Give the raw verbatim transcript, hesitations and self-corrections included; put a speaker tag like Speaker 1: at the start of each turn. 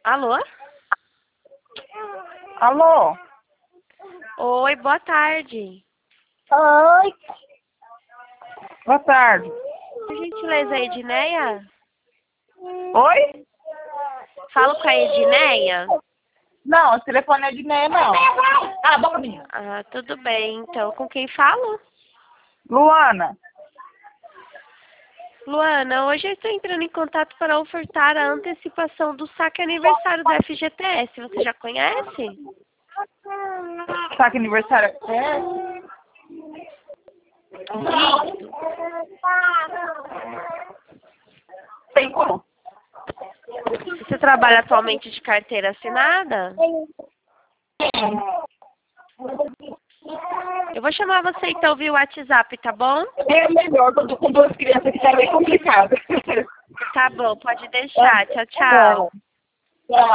Speaker 1: Alô?
Speaker 2: Alô?
Speaker 1: Oi, boa tarde.
Speaker 2: Oi. Boa tarde.
Speaker 1: Por gentileza, Edneia?
Speaker 2: Oi?
Speaker 1: Falo com a Edneia?
Speaker 2: Não, o telefone é de Neia, não. Ah, boca minha.
Speaker 1: Ah, tudo bem. Então, com quem falo?
Speaker 2: Luana.
Speaker 1: Luana, hoje eu estou entrando em contato para ofertar a antecipação do saque aniversário do F G T S. Você já conhece?
Speaker 2: Saque aniversário. É?
Speaker 1: Isso.
Speaker 2: Tem como?
Speaker 1: Você trabalha atualmente de carteira assinada? Eu vou chamar você então via WhatsApp, tá bom?
Speaker 2: É melhor, eu tô com duas crianças que tá bem complicado.
Speaker 1: Tá bom, pode deixar. Tchau, tchau.
Speaker 2: Tchau.